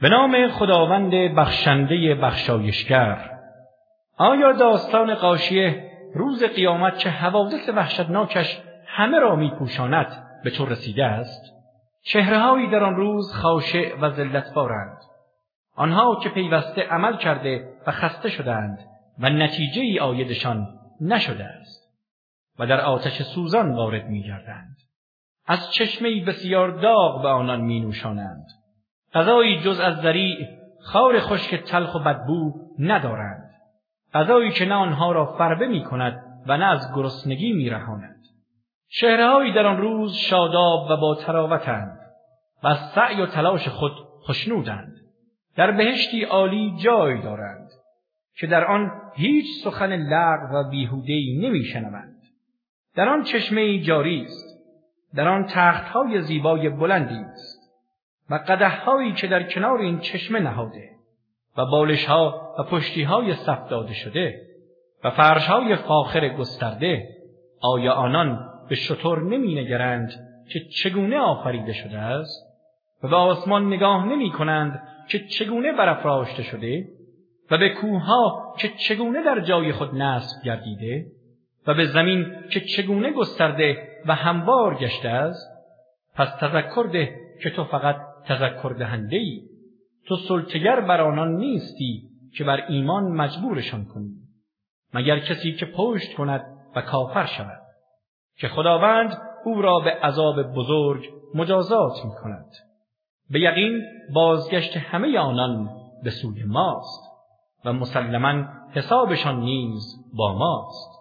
به نام خداوند بخشنده بخشایشگر. آیا داستان غاشیه روز قیامت چه حوادث وحشتناکش همه را میپوشاند به تو رسیده است؟ چهره‌هایی در آن روز خاشع و ذلت‌بارند، آنها که پیوسته عمل کرده و خسته شدند و نتیجه‌ای عایدشان نشده است و در آتش سوزان وارد می‌گردند. از چشمه‌ای بسیار داغ به آنان می‌نوشانند. غذایی جز از ذریع، خار خشک تلخ و بدبو ندارند. غذایی که نه آنها را فربه می‌کند و نه از گرسنگی می‌رهاند. چهره‌هایی در آن روز شاداب و با طراوتند و از سعی و تلاش خود خوشنودند. در بهشتی عالی جای دارند که در آن هیچ سخن لغو و بیهوده‌ای نمی‌شنوند. در آن چشمه‌ای جاری است، در آن تخت‌های زیبای بلندی است و قدح‌هایی که در کنار این چشمه نهاده و بالش‌ها و پشتی‌های صف داده شده و فرش‌های فاخر گسترده. آیا آنان به شتر نمی‌نگرند که چگونه آفریده شده است و به آسمان نگاه نمی‌کنند که چگونه برافراشته شده و به کوه‌ها که چگونه در جای خود نصب گردیده و به زمین که چگونه گسترده و هموار گشته است؟ پس تذکر ده که تو فقط تذکر دهنده‌ای. تو سلطه‌گر بر آنان نیستی که بر ایمان مجبورشان کنی، مگر کسی که پشت کند و کافر شود، که خداوند او را به عذاب بزرگ مجازات می‌کند. به یقین بازگشت همه آنان به سوی ماست و مسلماً حسابشان نیز با ماست.